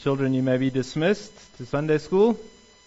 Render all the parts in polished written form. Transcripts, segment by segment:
Children, you may be dismissed to Sunday school.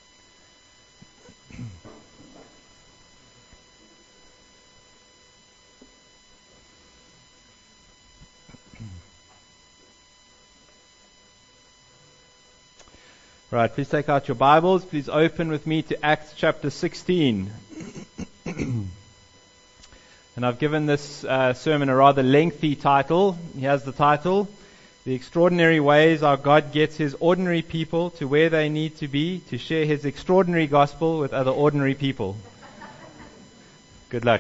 Right, please take out your Bibles. Please open with me to Acts chapter 16. And I've given this sermon a rather lengthy title. Here's the title: The Extraordinary Ways Our God Gets His Ordinary People to Where They Need to Be to Share His Extraordinary Gospel with Other Ordinary People. Good luck.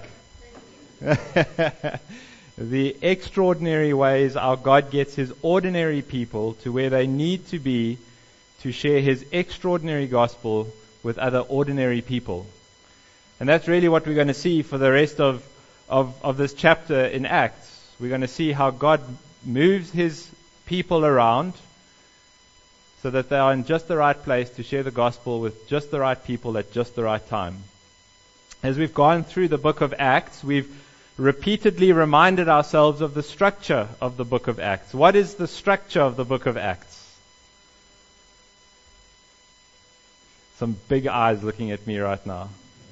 The extraordinary ways our God gets His ordinary people to where they need to be to share His extraordinary gospel with other ordinary people. And that's really what we're going to see for the rest of this chapter in Acts. We're going to see how God moves His people around so that they are in just the right place to share the gospel with just the right people at just the right time. As we've gone through the book of Acts, we've repeatedly reminded ourselves of the structure of the book of Acts. What is the structure of the book of Acts? Some big eyes looking at me right now.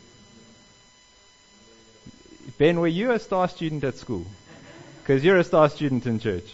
Ben, were you a star student at school? Because you're a star student in church.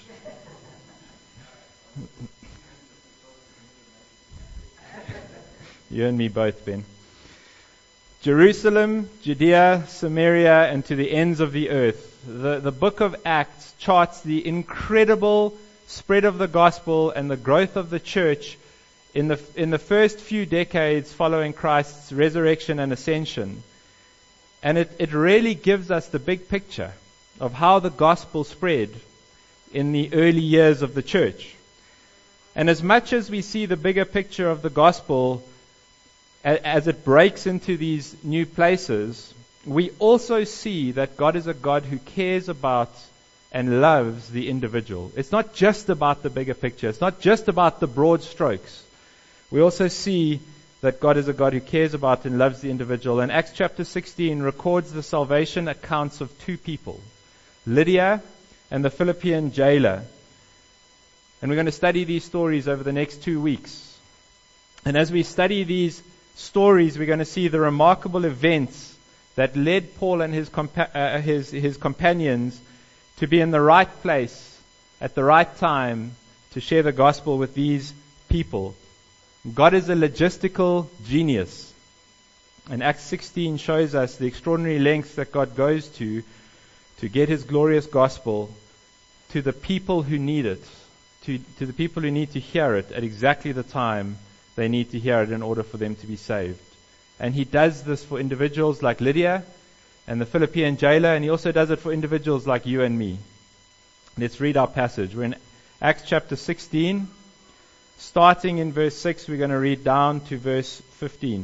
You and me both, Ben. Jerusalem, Judea, Samaria, and to the ends of the earth. The book of Acts charts the incredible spread of the gospel and the growth of the church in the first few decades following Christ's resurrection and ascension. And it really gives us the big picture of how the gospel spread in the early years of the church. And as much as we see the bigger picture of the gospel as it breaks into these new places, we also see that God is a God who cares about and loves the individual. It's not just about the bigger picture. It's not just about the broad strokes. We also see that God is a God who cares about and loves the individual. And Acts chapter 16 records the salvation accounts of two people, Lydia and the Philippian jailer. And we're going to study these stories over the next 2 weeks. And as we study these stories, we're going to see the remarkable events that led Paul and his companions to be in the right place at the right time to share the gospel with these people. God is a logistical genius. And Acts 16 shows us the extraordinary lengths that God goes to get His glorious gospel to the people who need it, to the people who need to hear it at exactly the time they need to hear it in order for them to be saved. And He does this for individuals like Lydia and the Philippian jailer, and He also does it for individuals like you and me. Let's read our passage. We're in Acts chapter 16. Starting in verse 6, we're going to read down to verse 15.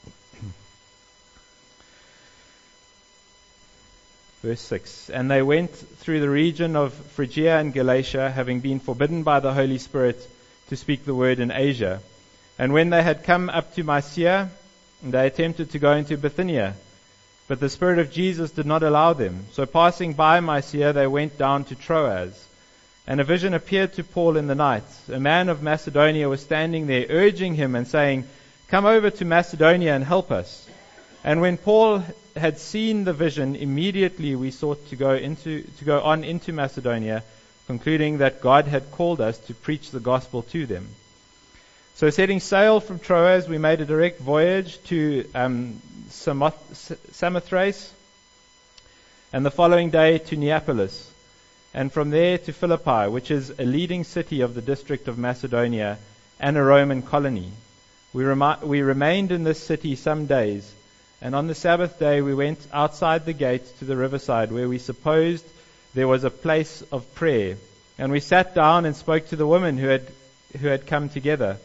Verse 6. And they went through the region of Phrygia and Galatia, having been forbidden by the Holy Spirit to speak the word in Asia. And when they had come up to Mysia, they attempted to go into Bithynia, but the Spirit of Jesus did not allow them. So passing by Mysia, they went down to Troas. And a vision appeared to Paul in the night. A man of Macedonia was standing there, urging him and saying, "Come over to Macedonia and help us." And when Paul had seen the vision, immediately we sought to go on into Macedonia, concluding that God had called us to preach the gospel to them. So setting sail from Troas, we made a direct voyage to Samothrace, and the following day to Neapolis, and from there to Philippi, which is a leading city of the district of Macedonia and a Roman colony. We remained in this city some days, and on the Sabbath day we went outside the gate to the riverside, where we supposed there was a place of prayer. And we sat down and spoke to the women who had come together.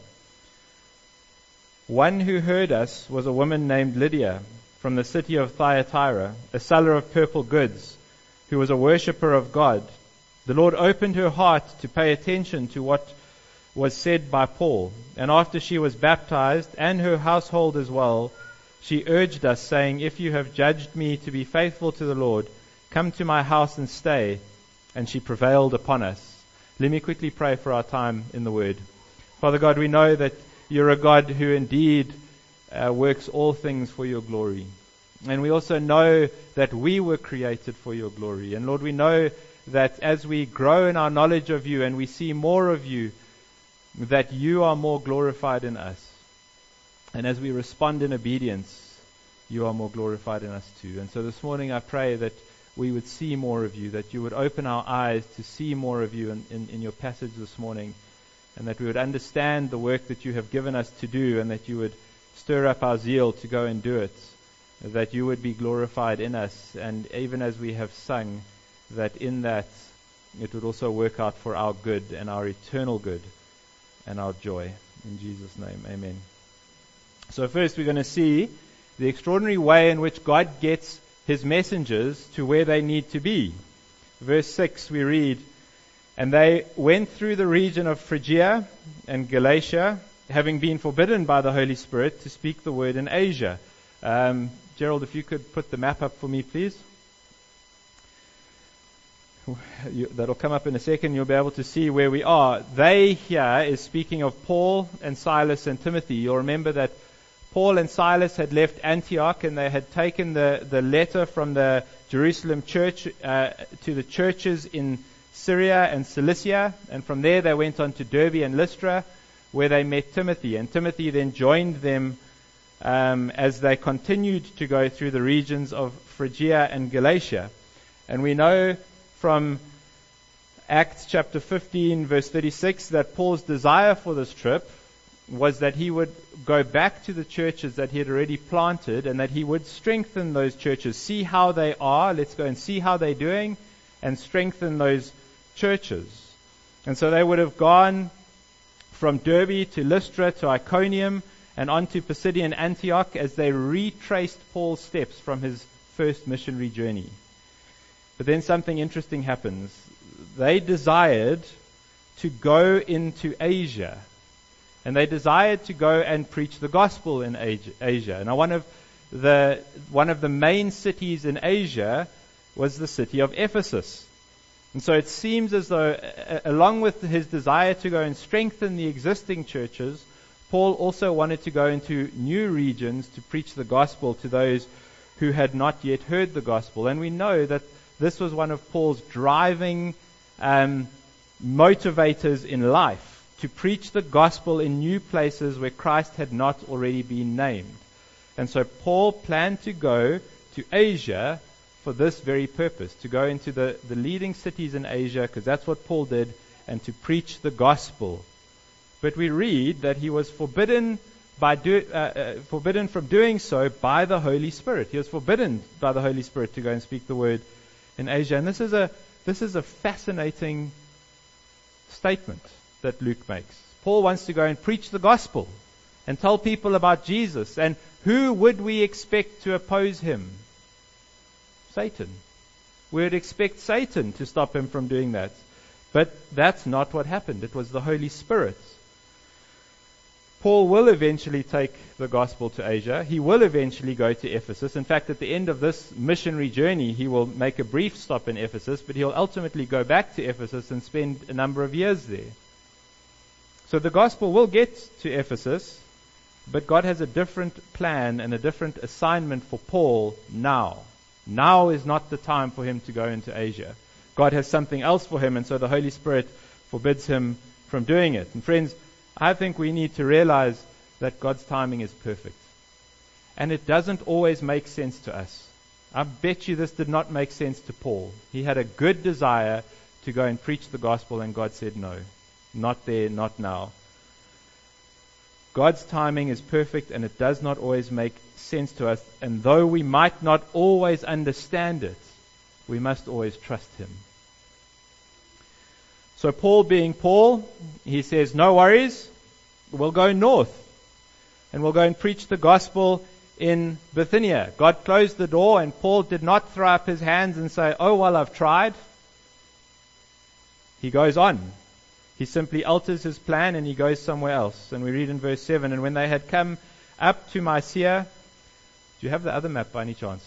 One who heard us was a woman named Lydia from the city of Thyatira, a seller of purple goods, who was a worshipper of God. The Lord opened her heart to pay attention to what was said by Paul. And after she was baptized, and her household as well, she urged us, saying, "If you have judged me to be faithful to the Lord, come to my house and stay." And she prevailed upon us. Let me quickly pray for our time in the Word. Father God, we know that you're a God who indeed works all things for your glory. And we also know that we were created for your glory. And Lord, we know that as we grow in our knowledge of you and we see more of you, that you are more glorified in us. And as we respond in obedience, you are more glorified in us too. And so this morning I pray that we would see more of you, that you would open our eyes to see more of you in your passage this morning, and that we would understand the work that you have given us to do, and that you would stir up our zeal to go and do it, that you would be glorified in us, and even as we have sung, that in that it would also work out for our good and our eternal good and our joy. In Jesus' name, amen. So first we're going to see the extraordinary way in which God gets his messengers to where they need to be. Verse 6 we read, "And they went through the region of Phrygia and Galatia, having been forbidden by the Holy Spirit to speak the word in Asia." Gerald, if you could put the map up for me, please. That'll come up in a second. You'll be able to see where we are. They here is speaking of Paul and Silas and Timothy. You'll remember that Paul and Silas had left Antioch, and they had taken the letter from the Jerusalem church to the churches in Syria and Cilicia, and from there they went on to Derbe and Lystra, where they met Timothy. And Timothy then joined them as they continued to go through the regions of Phrygia and Galatia. And we know from Acts chapter 15 verse 36 that Paul's desire for this trip was that he would go back to the churches that he had already planted, and that he would strengthen those churches, see how they are, let's go and see how they're doing, and strengthen those churches. And so they would have gone from Derbe to Lystra to Iconium and on to Pisidian Antioch as they retraced Paul's steps from his first missionary journey. But then something interesting happens. They desired to go into Asia, and they desired to go and preach the gospel in Asia. Now, one of the main cities in Asia was the city of Ephesus. And so it seems as though, along with his desire to go and strengthen the existing churches, Paul also wanted to go into new regions to preach the gospel to those who had not yet heard the gospel. And we know that this was one of Paul's driving motivators in life, to preach the gospel in new places where Christ had not already been named. And so Paul planned to go to Asia for this very purpose, to go into the leading cities in Asia, because that's what Paul did, and to preach the gospel. But we read that he was forbidden from doing so by the Holy Spirit. He was forbidden by the Holy Spirit to go and speak the word in Asia. And this is a fascinating statement that Luke makes. Paul wants to go and preach the gospel and tell people about Jesus. And who would we expect to oppose him? Satan. We would expect Satan to stop him from doing that. But that's not what happened. It was the Holy Spirit. Paul will eventually take the gospel to Asia. He will eventually go to Ephesus. In fact, at the end of this missionary journey, he will make a brief stop in Ephesus, but he'll ultimately go back to Ephesus and spend a number of years there. So the gospel will get to Ephesus, but God has a different plan and a different assignment for Paul now. Now is not the time for him to go into Asia. God has something else for him, and so the Holy Spirit forbids him from doing it. And friends, I think we need to realize that God's timing is perfect. And it doesn't always make sense to us. I bet you this did not make sense to Paul. He had a good desire to go and preach the gospel, and God said no. Not there, not now. God's timing is perfect, and it does not always make sense to us. And though we might not always understand it, we must always trust him. So Paul being Paul, he says, no worries, we'll go north. And we'll go and preach the gospel in Bithynia. God closed the door, and Paul did not throw up his hands and say, oh, well, I've tried. He goes on. He simply alters his plan and he goes somewhere else. And we read in verse 7, and when they had come up to Mysia, do you have the other map by any chance?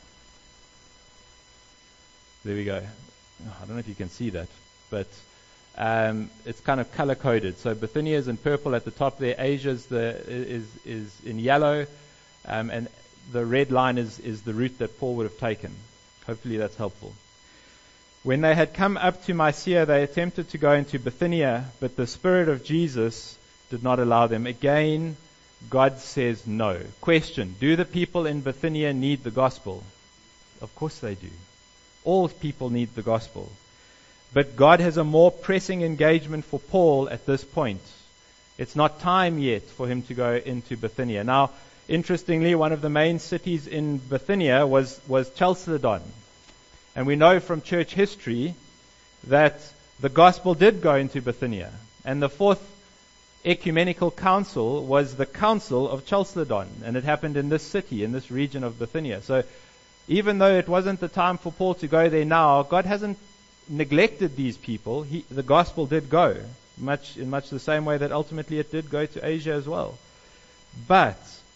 There we go. I don't know if you can see that, but It's kind of color coded. So Bithynia is in purple at the top there. Asia is in yellow, and the red line is the route that Paul would have taken. Hopefully that's helpful. When they had come up to Mysia, they attempted to go into Bithynia, but the Spirit of Jesus did not allow them. Again, God says no. Question: do the people in Bithynia need the gospel? Of course they do. All people need the gospel. But God has a more pressing engagement for Paul at this point. It's not time yet for him to go into Bithynia. Now, interestingly, one of the main cities in Bithynia was Chalcedon. And we know from church history that the gospel did go into Bithynia. And the fourth ecumenical council was the Council of Chalcedon. And it happened in this city, in this region of Bithynia. So even though it wasn't the time for Paul to go there now, God hasn't neglected these people. The gospel did go, in much the same way that ultimately it did go to Asia as well. But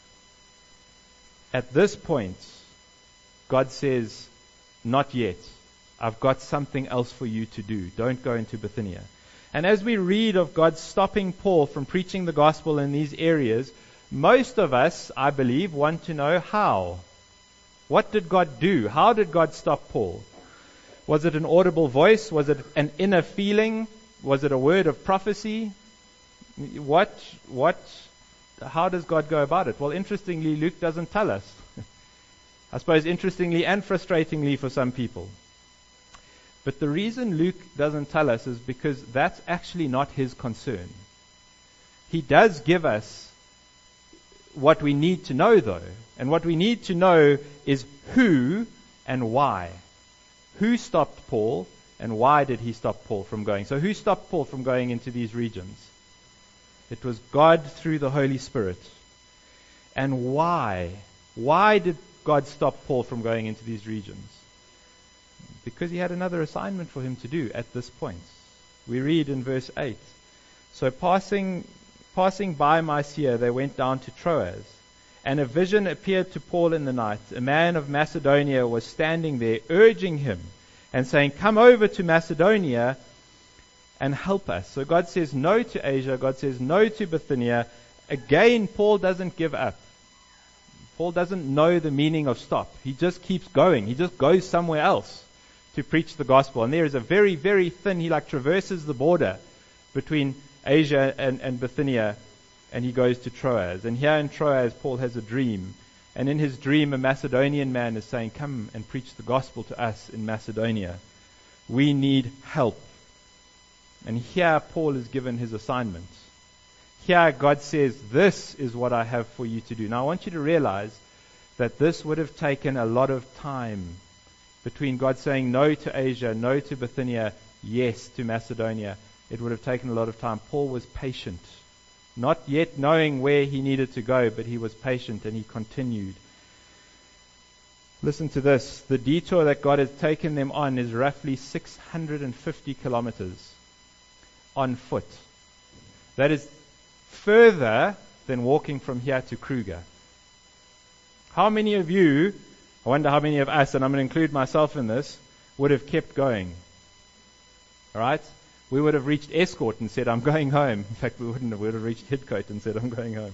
at this point, God says, not yet. I've got something else for you to do. Don't go into Bithynia. And as we read of God stopping Paul from preaching the gospel in these areas, most of us, I believe, want to know how. What did God do? How did God stop Paul? Was it an audible voice? Was it an inner feeling? Was it a word of prophecy? How does God go about it? Well, interestingly, Luke doesn't tell us. I suppose interestingly and frustratingly for some people. But the reason Luke doesn't tell us is because that's actually not his concern. He does give us what we need to know, though. And what we need to know is who and why. Who stopped Paul, and why did he stop Paul from going? So who stopped Paul from going into these regions? It was God through the Holy Spirit. And why? Why did God stop Paul from going into these regions? Because he had another assignment for him to do at this point. We read in verse 8. So passing by Mysia, they went down to Troas. And a vision appeared to Paul in the night. A man of Macedonia was standing there, urging him and saying, come over to Macedonia and help us. So God says no to Asia. God says no to Bithynia. Again, Paul doesn't give up. Paul doesn't know the meaning of stop. He just keeps going. He just goes somewhere else to preach the gospel. And there is a very, very thin, he traverses the border between Asia and Bithynia, and he goes to Troas. And here in Troas, Paul has a dream. And in his dream, a Macedonian man is saying, come and preach the gospel to us in Macedonia. We need help. And here Paul is given his assignment. Here God says, this is what I have for you to do. Now I want you to realize that this would have taken a lot of time between God saying no to Asia, no to Bithynia, yes to Macedonia. It would have taken a lot of time. Paul was patient, not yet knowing where he needed to go, but he was patient and he continued. Listen to this. The detour that God has taken them on is roughly 650 kilometers on foot. That is further than walking from here to Kruger. How many of you, I wonder how many of us, and I'm going to include myself in this, would have kept going? All right? We would have reached Escort and said, I'm going home. In fact, we wouldn't have. We would have reached Hidcote and said, I'm going home.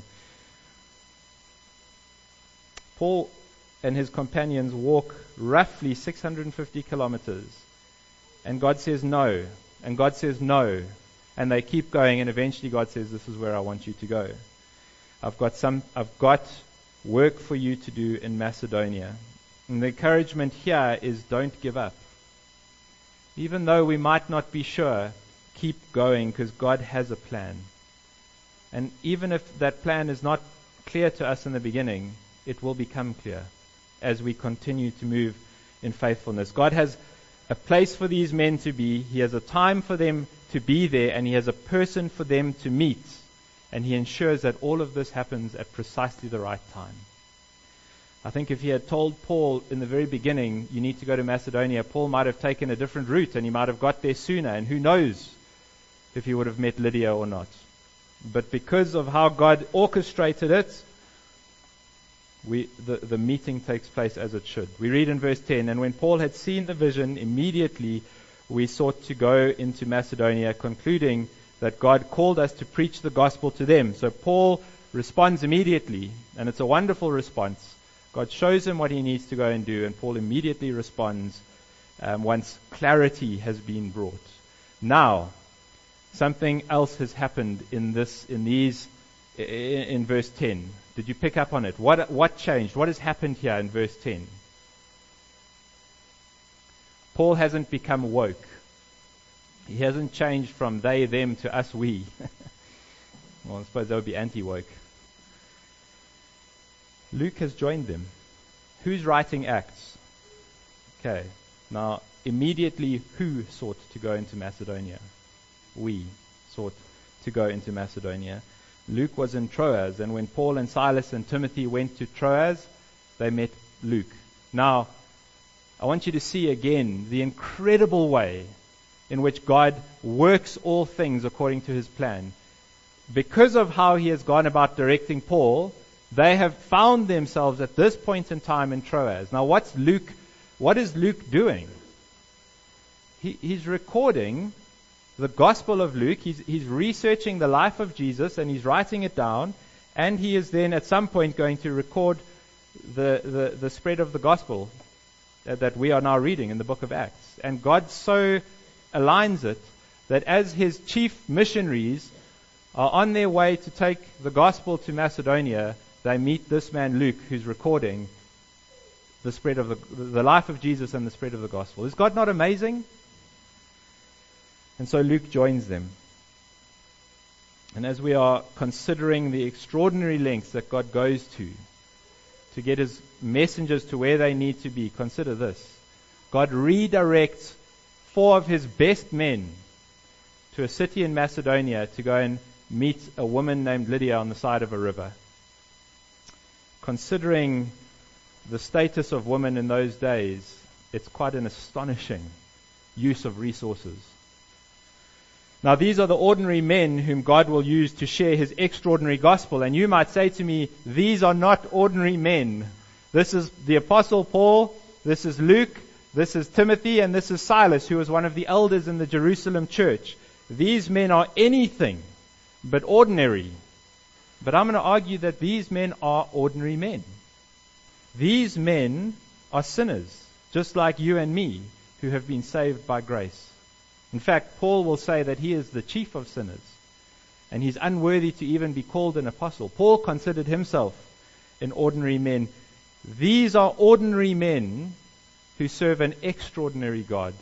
Paul and his companions walk roughly 650 kilometers. And God says no. And God says no. And they keep going, and eventually God says, this is where I want you to go. I've got work for you to do in Macedonia. And the encouragement here is don't give up. Even though we might not be sure, keep going, because God has a plan. And even if that plan is not clear to us in the beginning, it will become clear as we continue to move in faithfulness. God has a place for these men to be. He has a time for them to be there, and He has a person for them to meet. And He ensures that all of this happens at precisely the right time. I think if He had told Paul in the very beginning, you need to go to Macedonia, Paul might have taken a different route and he might have got there sooner. And who knows if he would have met Lydia or not. But because of how God orchestrated it, the meeting takes place as it should. We read in verse 10, and when Paul had seen the vision, immediately we sought to go into Macedonia, concluding that God called us to preach the gospel to them. So Paul responds immediately, and it's a wonderful response. God shows him what he needs to go and do, and Paul immediately responds once clarity has been brought. Now, something else has happened in verse 10. Did you pick up on it? What changed? What has happened here in verse 10? Paul hasn't become woke. He hasn't changed from they, them to us, we. Well, I suppose that would be anti-woke. Luke has joined them. Who's writing Acts? Okay. Now, immediately, who sought to go into Macedonia? We sought to go into Macedonia. Luke was in Troas, and when Paul and Silas and Timothy went to Troas, they met Luke. Now, I want you to see again the incredible way in which God works all things according to his plan. Because of how he has gone about directing Paul, they have found themselves at this point in time in Troas. Now, what is Luke doing? He's recording the Gospel of Luke. He's researching the life of Jesus, and he's writing it down, and he is then at some point going to record the spread of the Gospel that we are now reading in the book of Acts. And God so aligns it that as his chief missionaries are on their way to take the gospel to Macedonia, they meet this man Luke, who's recording the spread of the life of Jesus and the spread of the gospel. Is God not amazing? And so Luke joins them. And as we are considering the extraordinary lengths that God goes to get his messengers to where they need to be, consider this. God redirects 4 of his best men to a city in Macedonia to go and meet a woman named Lydia on the side of a river. Considering the status of women in those days, it's quite an astonishing use of resources. Now, these are the ordinary men whom God will use to share his extraordinary gospel. And you might say to me, these are not ordinary men. This is the Apostle Paul, this is Luke, this is Timothy, and this is Silas, who was one of the elders in the Jerusalem church. These men are anything but ordinary. But I'm going to argue that these men are ordinary men. These men are sinners, just like you and me, who have been saved by grace. In fact, Paul will say that he is the chief of sinners, and he's unworthy to even be called an apostle. Paul considered himself an ordinary man. These are ordinary men who serve an extraordinary God.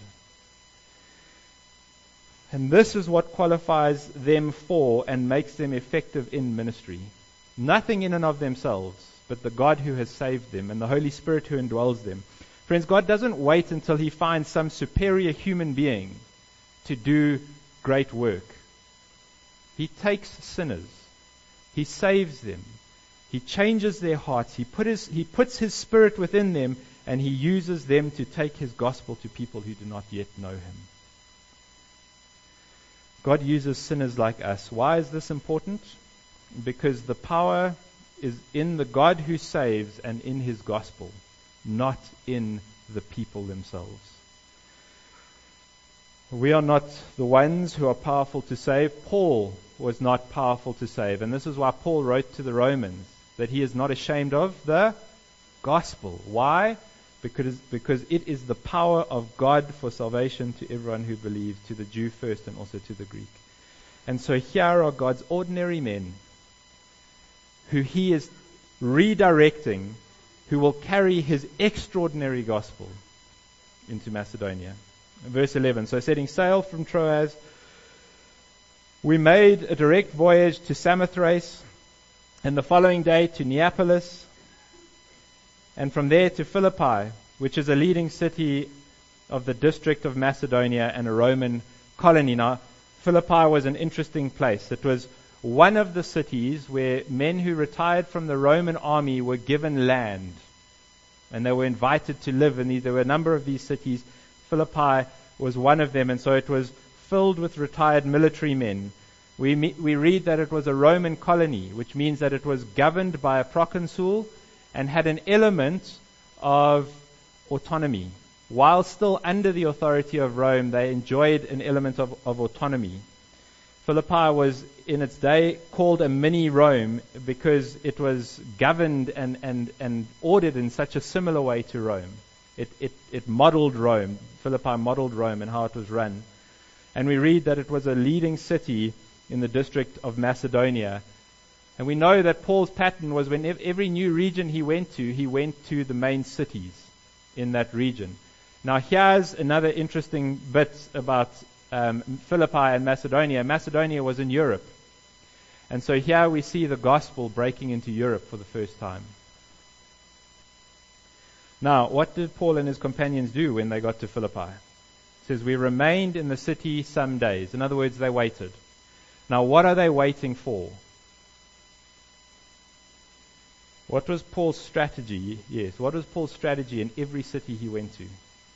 And this is what qualifies them for and makes them effective in ministry. Nothing in and of themselves, but the God who has saved them and the Holy Spirit who indwells them. Friends, God doesn't wait until he finds some superior human being to do great work. He takes sinners. He saves them. He changes their hearts. He puts his Spirit within them, and he uses them to take his gospel to people who do not yet know him. God uses sinners like us. Why is this important? Because the power is in the God who saves and in his gospel, not in the people themselves. We are not the ones who are powerful to save. Paul was not powerful to save. And this is why Paul wrote to the Romans that he is not ashamed of the gospel. Why? Because it is the power of God for salvation to everyone who believes, to the Jew first and also to the Greek. And so here are God's ordinary men who he is redirecting, who will carry his extraordinary gospel into Macedonia. Verse 11, so setting sail from Troas, we made a direct voyage to Samothrace, and the following day to Neapolis, and from there to Philippi, which is a leading city of the district of Macedonia and a Roman colony. Now, Philippi was an interesting place. It was one of the cities where men who retired from the Roman army were given land, and they were invited to live in these. There were a number of these cities. Philippi was one of them, and so it was filled with retired military men. We read that it was a Roman colony, which means that it was governed by a proconsul and had an element of autonomy. while still under the authority of Rome, they enjoyed an element of autonomy. Philippi was in its day called a mini Rome because it was governed and ordered in such a similar way to Rome. It modeled Rome. Philippi modeled Rome and how it was run. And we read that it was a leading city in the district of Macedonia. And we know that Paul's pattern was when every new region he went to the main cities in that region. Now here's another interesting bit about Philippi and Macedonia. Macedonia was in Europe. And so here we see the gospel breaking into Europe for the first time. Now, what did Paul and his companions do when they got to Philippi? It says, we remained in the city some days. In other words, they waited. Now, what are they waiting for? What was Paul's strategy? Yes, what was Paul's strategy in every city he went to?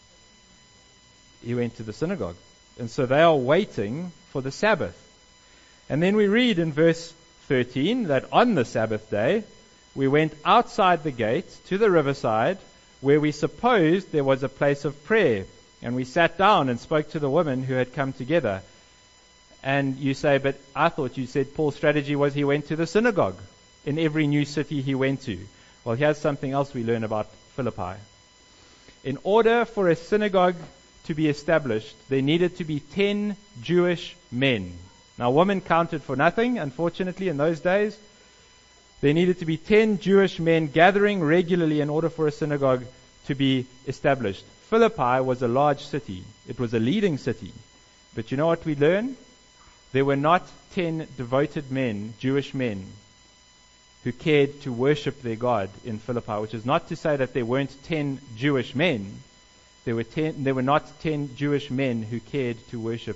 He went to the synagogue. And so they are waiting for the Sabbath. And then we read in verse 13 that on the Sabbath day, we went outside the gate to the riverside where we supposed there was a place of prayer. And we sat down and spoke to the women who had come together. And you say, but I thought you said Paul's strategy was he went to the synagogue in every new city he went to. Well, here's something else we learn about Philippi. In order for a synagogue to be established, there needed to be 10 Jewish men. Now, women counted for nothing, unfortunately, in those days. There needed to be 10 Jewish men gathering regularly in order for a synagogue to be established. Philippi was a large city. It was a leading city. But you know what we learn? There were not 10 devoted men, Jewish men, who cared to worship their God in Philippi, which is not to say that there weren't 10 Jewish men. There were not 10 Jewish men who cared to worship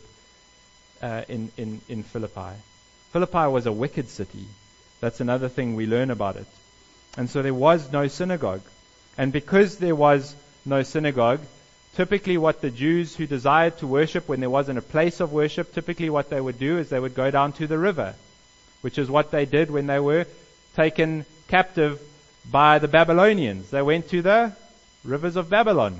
in Philippi. Philippi was a wicked city. That's another thing we learn about it. And so there was no synagogue. And because there was no synagogue, typically what the Jews who desired to worship when there wasn't a place of worship, typically what they would do is they would go down to the river, which is what they did when they were taken captive by the Babylonians. They went to the rivers of Babylon.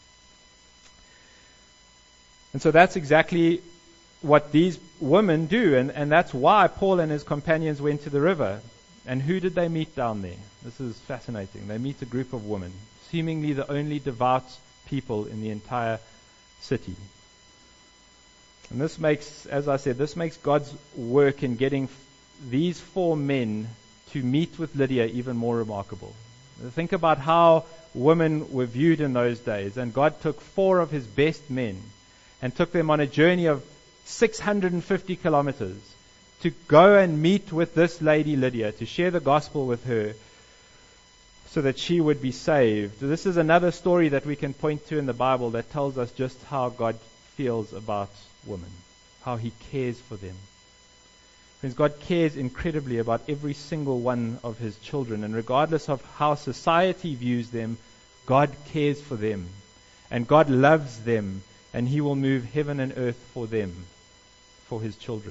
And so that's exactly what these women do, and that's why Paul and his companions went to the river. And who did they meet down there? This is fascinating. They meet a group of women, seemingly the only devout people in the entire city. And this makes, as I said, this makes God's work in getting these 4 men to meet with Lydia even more remarkable. Think about how women were viewed in those days, and God took 4 of his best men and took them on a journey of 650 kilometers to go and meet with this lady Lydia, to share the gospel with her so that she would be saved. This is another story that we can point to in the Bible that tells us just how God feels about women, how he cares for them. Friends, God cares incredibly about every single one of his children, and regardless of how society views them, God cares for them, and God loves them, and he will move heaven and earth for them, for his children.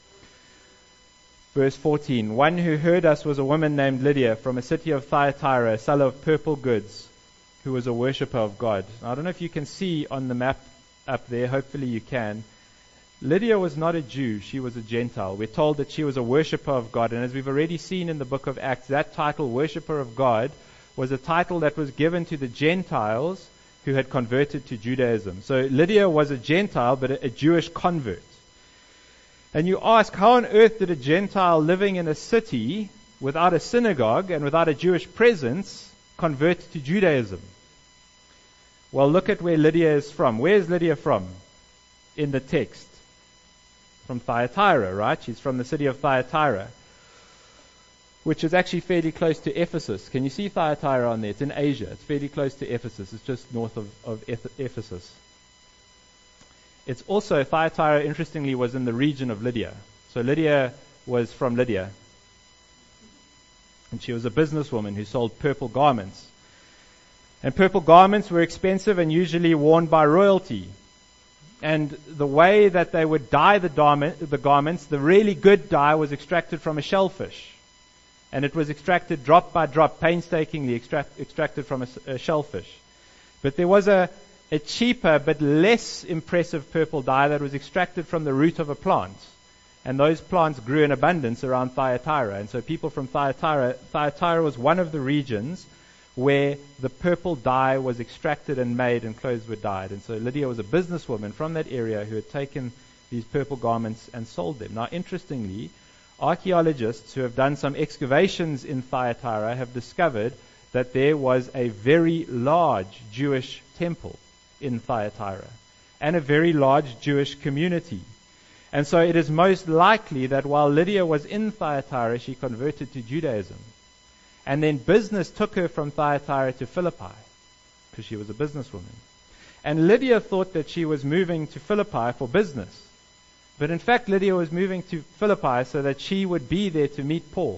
Verse 14, one who heard us was a woman named Lydia from a city of Thyatira, a seller of purple goods, who was a worshipper of God. Now, I don't know if you can see on the map up there, hopefully you can. Lydia was not a Jew, she was a Gentile. We're told that she was a worshipper of God, and as we've already seen in the book of Acts, that title, worshipper of God, was a title that was given to the Gentiles who had converted to Judaism. So Lydia was a Gentile, but a Jewish convert. And you ask, how on earth did a Gentile living in a city without a synagogue and without a Jewish presence convert to Judaism? Well, look at where Lydia is from. Where is Lydia from in the text? From Thyatira, right? She's from the city of Thyatira, which is actually fairly close to Ephesus. Can you see Thyatira on there? It's in Asia. It's fairly close to Ephesus. It's just north of Ephesus. It's also, Thyatira, interestingly, was in the region of Lydia. So Lydia was from Lydia. And she was a businesswoman who sold purple garments. And purple garments were expensive and usually worn by royalty. And the way that they would dye the garments, the really good dye was extracted from a shellfish. And it was extracted drop by drop, painstakingly extracted from a shellfish. But there was a a cheaper but less impressive purple dye that was extracted from the root of a plant. And those plants grew in abundance around Thyatira. And so people from Thyatira was one of the regions where the purple dye was extracted and made and clothes were dyed. And so Lydia was a businesswoman from that area who had taken these purple garments and sold them. Now, interestingly, archaeologists who have done some excavations in Thyatira have discovered that there was a very large Jewish temple in Thyatira and a very large Jewish community. And so it is most likely that while Lydia was in Thyatira, she converted to Judaism. And then business took her from Thyatira to Philippi, because she was a businesswoman. And Lydia thought that she was moving to Philippi for business. But in fact, Lydia was moving to Philippi so that she would be there to meet Paul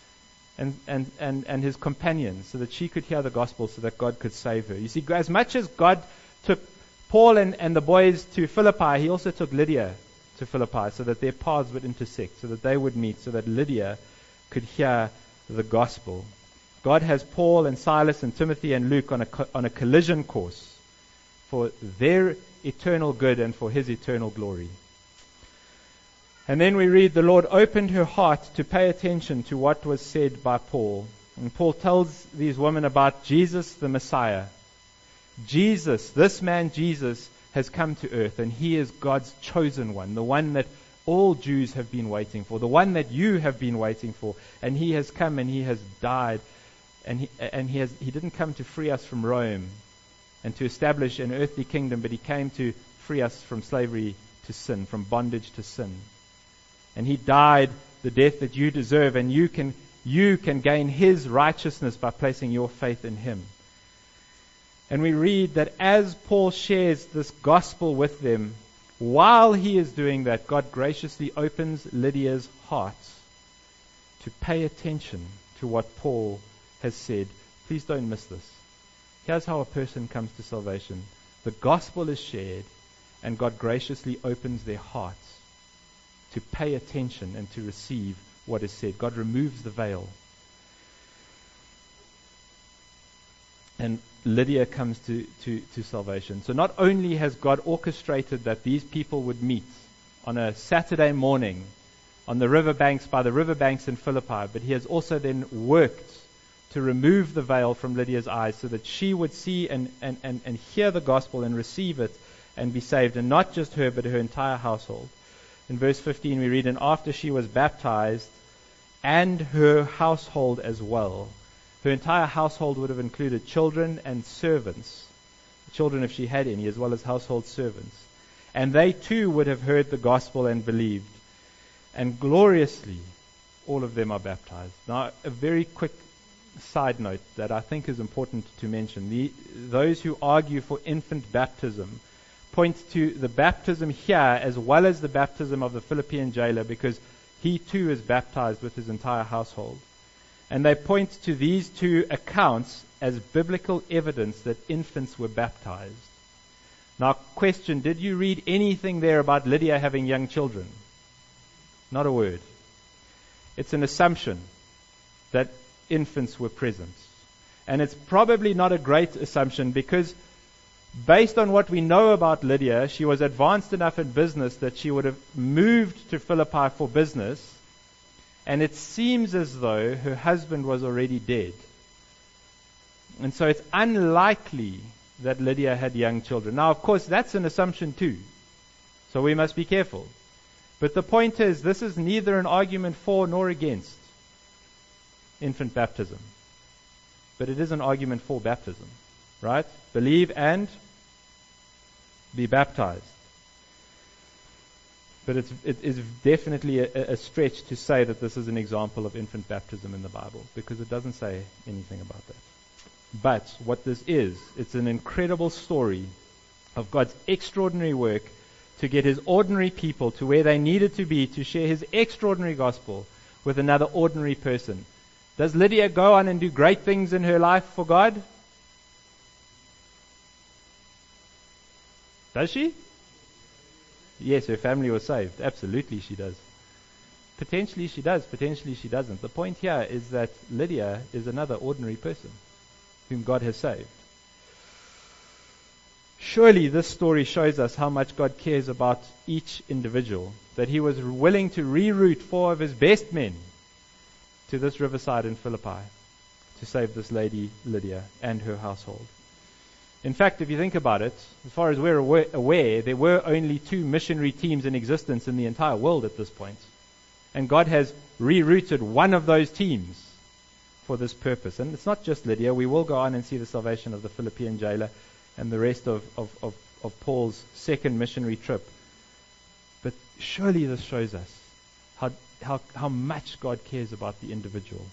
and his companions, so that she could hear the gospel, so that God could save her. You see, as much as God took Paul and the boys to Philippi, he also took Lydia to Philippi, so that their paths would intersect, so that they would meet, so that Lydia could hear the gospel. God has Paul and Silas and Timothy and Luke on a collision course for their eternal good and for His eternal glory. And then we read, the Lord opened her heart to pay attention to what was said by Paul. And Paul tells these women about Jesus the Messiah. Jesus, this man Jesus, has come to earth, and He is God's chosen one, the one that all Jews have been waiting for, the one that you have been waiting for. And He has come and He has died. And He didn't come to free us from Rome and to establish an earthly kingdom, but He came to free us from slavery to sin, from bondage to sin. And He died the death that you deserve, and you can gain His righteousness by placing your faith in Him. And we read that as Paul shares this gospel with them, while he is doing that, God graciously opens Lydia's heart to pay attention to what Paul has said. Please don't miss this. Here's how a person comes to salvation. The gospel is shared, and God graciously opens their hearts to pay attention and to receive what is said. God removes the veil. And Lydia comes to salvation. So not only has God orchestrated that these people would meet on a Saturday morning on the riverbanks, by the riverbanks in Philippi, but He has also then worked to remove the veil from Lydia's eyes so that she would see and hear the gospel and receive it and be saved. And not just her, but her entire household. In verse 15 we read, and after she was baptized, and her household as well. Her entire household would have included children and servants, children if she had any, as well as household servants. And they too would have heard the gospel and believed. And gloriously, all of them are baptized. Now, a very quick side note that I think is important to mention. Those who argue for infant baptism point to the baptism here as well as the baptism of the Philippian jailer, because he too is baptized with his entire household. And they point to these two accounts as biblical evidence that infants were baptized. Now, question, did you read anything there about Lydia having young children? Not a word. It's an assumption that infants were present. And it's probably not a great assumption, because based on what we know about Lydia, she was advanced enough in business that she would have moved to Philippi for business. And it seems as though her husband was already dead. And so it's unlikely that Lydia had young children. Now, of course, that's an assumption too. So we must be careful. But the point is, this is neither an argument for nor against infant baptism. But it is an argument for baptism. Right? Believe and be baptized. But it is definitely a stretch to say that this is an example of infant baptism in the Bible, because it doesn't say anything about that. But what this is, it's an incredible story of God's extraordinary work to get His ordinary people to where they needed to be to share His extraordinary gospel with another ordinary person. Does Lydia go on and do great things in her life for God? Does she? Yes, her family was saved. Absolutely she does. Potentially she does, potentially she doesn't. The point here is that Lydia is another ordinary person whom God has saved. Surely this story shows us how much God cares about each individual, that he was willing to reroute 4 of his best men to this riverside in Philippi to save this lady Lydia and her household. In fact, if you think about it, as far as we're aware, there were only 2 missionary teams in existence in the entire world at this point. And God has rerouted one of those teams for this purpose. And it's not just Lydia. We will go on and see the salvation of the Philippian jailer and the rest of Paul's second missionary trip. But surely this shows us how much God cares about the individual.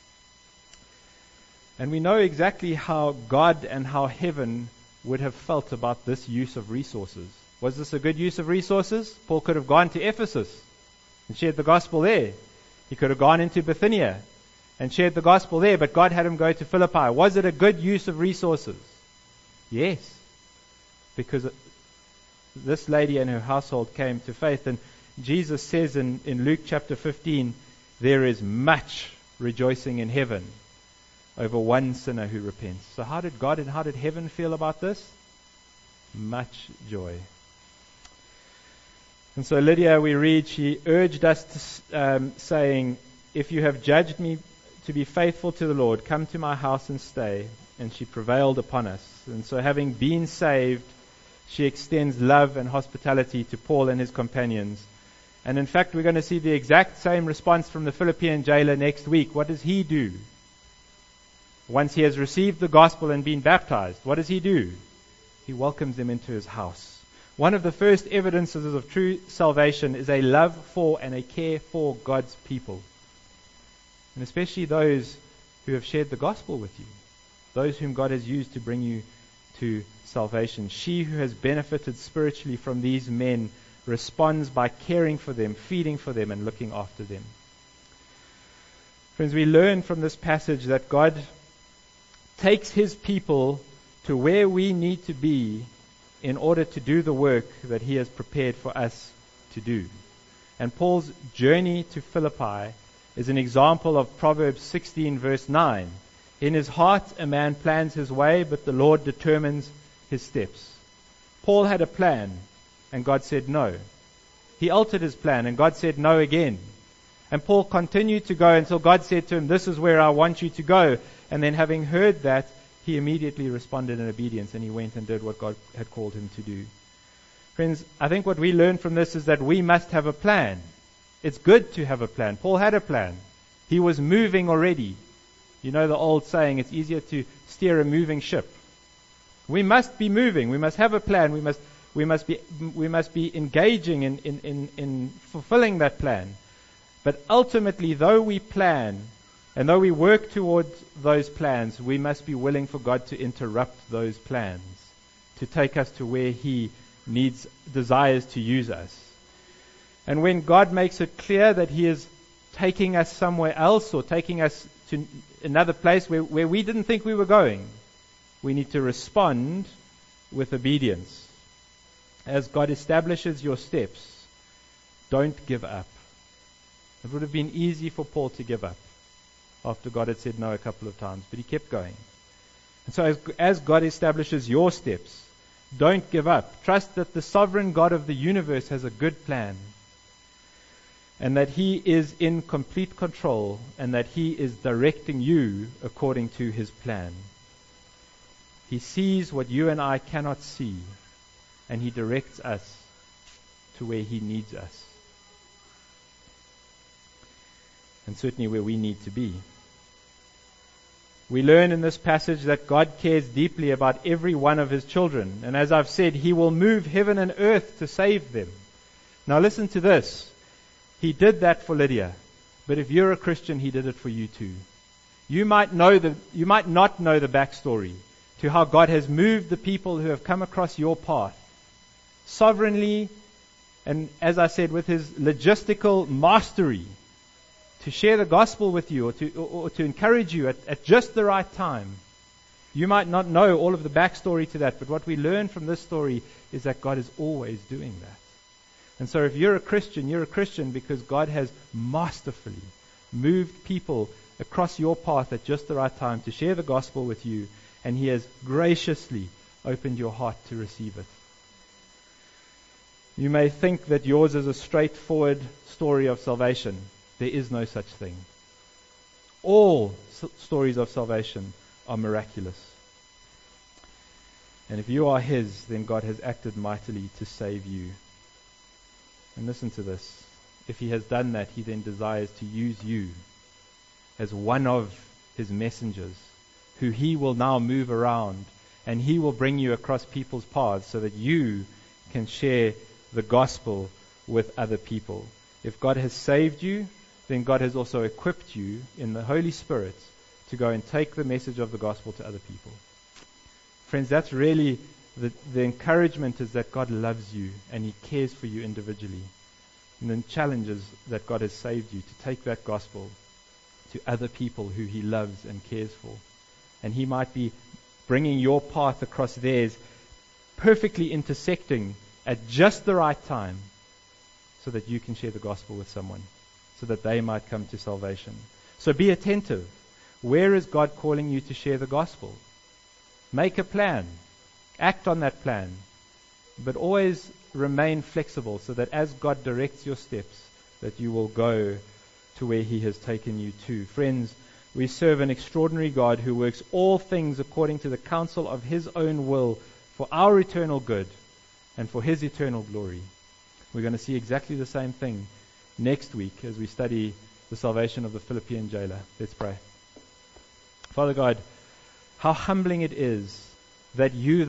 And we know exactly how God and how heaven would have felt about this use of resources. Was this a good use of resources? Paul could have gone to Ephesus and shared the gospel there. He could have gone into Bithynia and shared the gospel there, but God had him go to Philippi. Was it a good use of resources? Yes, because this lady and her household came to faith. And Jesus says in Luke chapter 15, there is much rejoicing in heaven over one sinner who repents. So how did God and how did heaven feel about this? Much joy. And so Lydia, we read, she urged us, saying, if you have judged me to be faithful to the Lord, come to my house and stay. And she prevailed upon us. And so having been saved, she extends love and hospitality to Paul and his companions. And in fact, we're going to see the exact same response from the Philippian jailer next week. What does he do? Once he has received the gospel and been baptized, what does he do? He welcomes them into his house. One of the first evidences of true salvation is a love for and a care for God's people. And especially those who have shared the gospel with you. Those whom God has used to bring you to salvation. She who has benefited spiritually from these men responds by caring for them, feeding for them, and looking after them. Friends, we learn from this passage that God takes His people to where we need to be in order to do the work that He has prepared for us to do. And Paul's journey to Philippi is an example of Proverbs 16 verse 9. In his heart a man plans his way, but the Lord determines his steps. Paul had a plan, and God said no. He altered his plan, and God said no again. And Paul continued to go until God said to him, this is where I want you to go. And then having heard that, he immediately responded in obedience, and he went and did what God had called him to do. Friends, I think what we learn from this is that we must have a plan. It's good to have a plan. Paul had a plan. He was moving already. You know the old saying, it's easier to steer a moving ship. We must be moving. We must have a plan. We must be engaging in fulfilling that plan. But ultimately, though we plan and though we work towards those plans, we must be willing for God to interrupt those plans, to take us to where He desires to use us. And when God makes it clear that He is taking us somewhere else or taking us to another place where we didn't think we were going, we need to respond with obedience. As God establishes your steps, don't give up. It would have been easy for Paul to give up after God had said no a couple of times, but he kept going. And so as God establishes your steps, don't give up. Trust that the sovereign God of the universe has a good plan, and that He is in complete control, and that He is directing you according to His plan. He sees what you and I cannot see, and He directs us to where He needs us, and certainly where we need to be. We learn in this passage that God cares deeply about every one of His children, and as I've said, He will move heaven and earth to save them. Now listen to this. He did that for Lydia, but if you're a Christian, He did it for you too. You might not know the backstory to how God has moved the people who have come across your path sovereignly, and as I said, with His logistical mastery to share the gospel with you or to encourage you at just the right time. You might not know all of the backstory to that, but what we learn from this story is that God is always doing that. And so if you're a Christian because God has masterfully moved people across your path at just the right time to share the gospel with you, and He has graciously opened your heart to receive it. You may think that yours is a straightforward story of salvation. There is no such thing. All stories of salvation are miraculous. And if you are His, then God has acted mightily to save you. And listen to this. If He has done that, He then desires to use you as one of His messengers, who He will now move around, and He will bring you across people's paths so that you can share the gospel with other people. If God has saved you, then God has also equipped you in the Holy Spirit to go and take the message of the gospel to other people. Friends, that's really the encouragement, is that God loves you and He cares for you individually. And the challenge is that God has saved you to take that gospel to other people who He loves and cares for. And He might be bringing your path across theirs, perfectly intersecting at just the right time, so that you can share the gospel with someone, so that they might come to salvation. So be attentive. Where is God calling you to share the gospel? Make a plan. Act on that plan. But always remain flexible, so that as God directs your steps, that you will go to where He has taken you to. Friends, we serve an extraordinary God who works all things according to the counsel of His own will for our eternal good and for His eternal glory. We're going to see exactly the same thing next week as we study the salvation of the Philippian jailer. Let's pray. Father God, how humbling it is that You,